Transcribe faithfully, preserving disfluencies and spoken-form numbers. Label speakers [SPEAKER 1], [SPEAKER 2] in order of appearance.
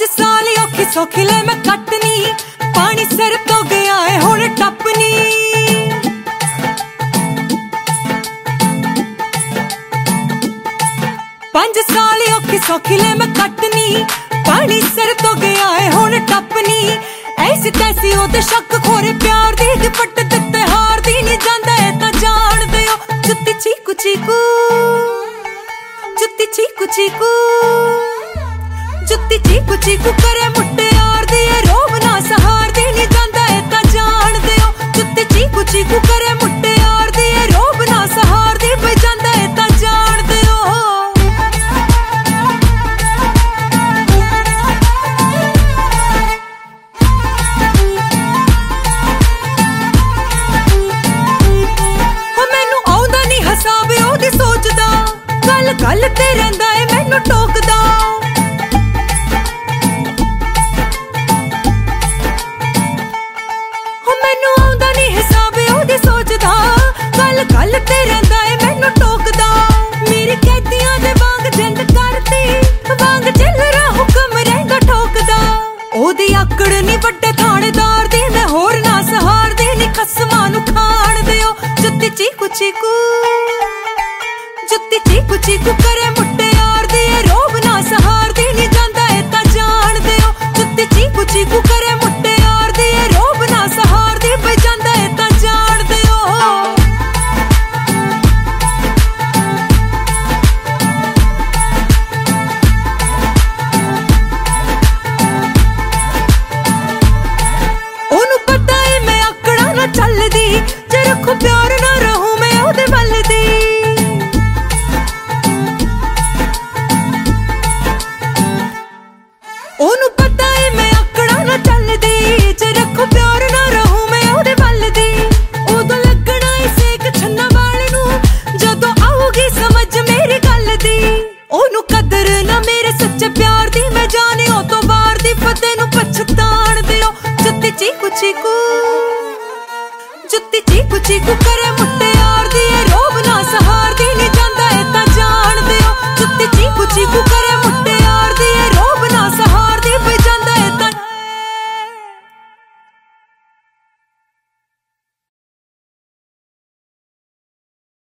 [SPEAKER 1] साल औखी सौखी ले मैं कटनी, पानी सिर तो गया है हुण टपनी। पांच साल औखी सौखी ले मैं कटनी, पानी सिर तो गया है हुण टपनी। ऐसी तैसी ओदे शक खोरे प्यार दी दुपट्टे दित्ते हार दी नहीं जांदा है तां जान दियो। जुत्ती चीकू चीकू, जुत्ती चीकू चीकू, जुत्ती चीकू चीकू करे मुट्टे यार दी रोब ना सहार दी नहीं जांदा है तां जान दियो। जुत्ती चीकू चीकू करे मुट्टे यार दी रोब ना सहार दी पे जांदा है तां जान दियो। गल गल ते रहिंदा है मैनू टोकदा, मैनू आउंदा नहीं हिसाब ओहदी सोचदा। गल गल ते रहिंदा है मैनू टोकदा। मेरी कैदियां दे वांग जिंद करदी, वांग चिल्लरा हुक्म रहिंदा ठोकदा। ओहदी आकड़ नहीं वड्डे थानेदार दी, मैं होर ना सहार दी नहीं खसमां नू खाण दियो। जुत्ती चीकू चीकू, जुत्ती चीकू चीकू करे